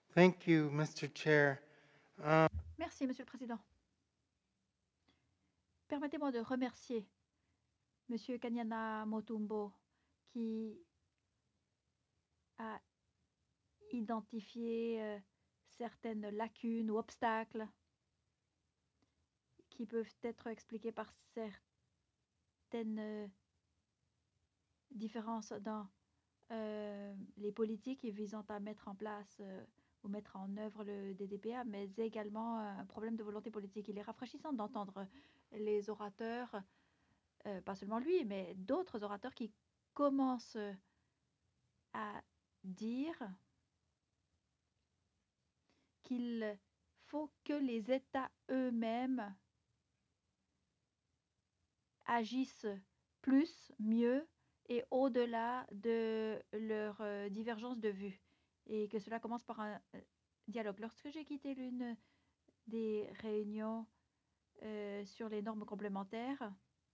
Thank you, Mr. Chair. Um, Merci, Monsieur le Président. Permettez-moi de remercier Monsieur Kanyana Motumbo qui a identifié certaines lacunes ou obstacles qui peuvent être expliqués par certaines différences dans les politiques visant à mettre en place ou mettre en œuvre le DDPA, mais également un problème de volonté politique. Il est rafraîchissant d'entendre les orateurs, pas seulement lui, mais d'autres orateurs qui commencent à dire qu'il faut que les États eux-mêmes agissent plus, mieux et au-delà de leurs divergences de vues. Et que cela commence par un dialogue. Lorsque j'ai quitté l'une des réunions sur les normes complémentaires,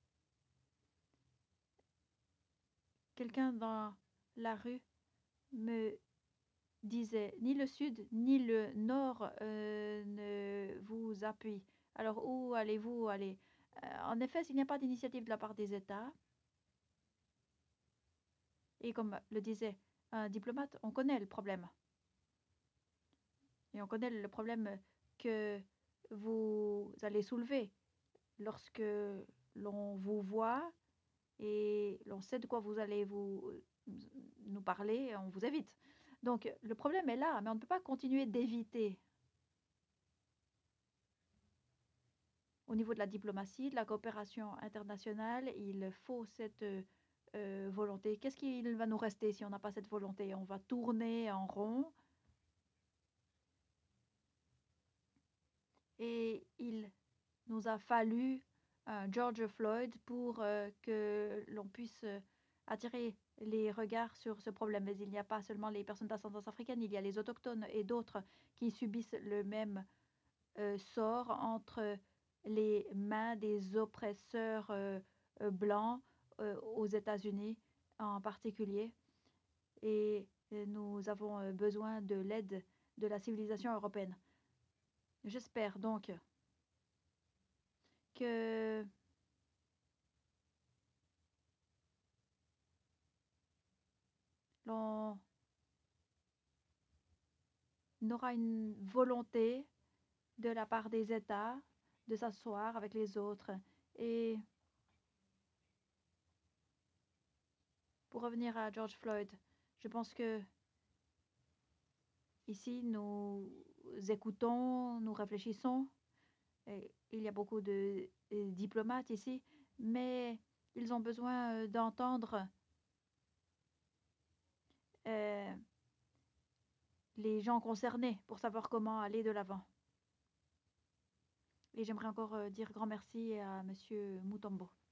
quelqu'un dans la rue me disait ni le sud ni le nord ne vous appuient. Alors où allez-vous aller? En effet, s'il n'y a pas d'initiative de la part des États, et comme le disait un diplomate, on connaît le problème. Et on connaît le problème que vous allez soulever lorsque l'on vous voit et l'on sait de quoi vous allez nous parler, on vous évite. Donc le problème est là, mais on ne peut pas continuer d'éviter. Au niveau de la diplomatie, de la coopération internationale, il faut cette volonté. Qu'est-ce qu'il va nous rester si on n'a pas cette volonté? On va tourner en rond et il nous a fallu un George Floyd pour que l'on puisse attirer les regards sur ce problème. Mais il n'y a pas seulement les personnes d'ascendance africaine, il y a les autochtones et d'autres qui subissent le même sort entre les mains des oppresseurs blancs aux États-Unis en particulier. Et nous avons besoin de l'aide de la civilisation européenne. J'espère donc que l'on aura une volonté de la part des États de s'asseoir avec les autres. Et pour revenir à George Floyd, je pense que ici nous écoutons, nous réfléchissons. Et il y a beaucoup de diplomates ici, mais ils ont besoin d'entendre euh, les gens concernés pour savoir comment aller de l'avant. Et j'aimerais encore dire grand merci à Monsieur Mutombo.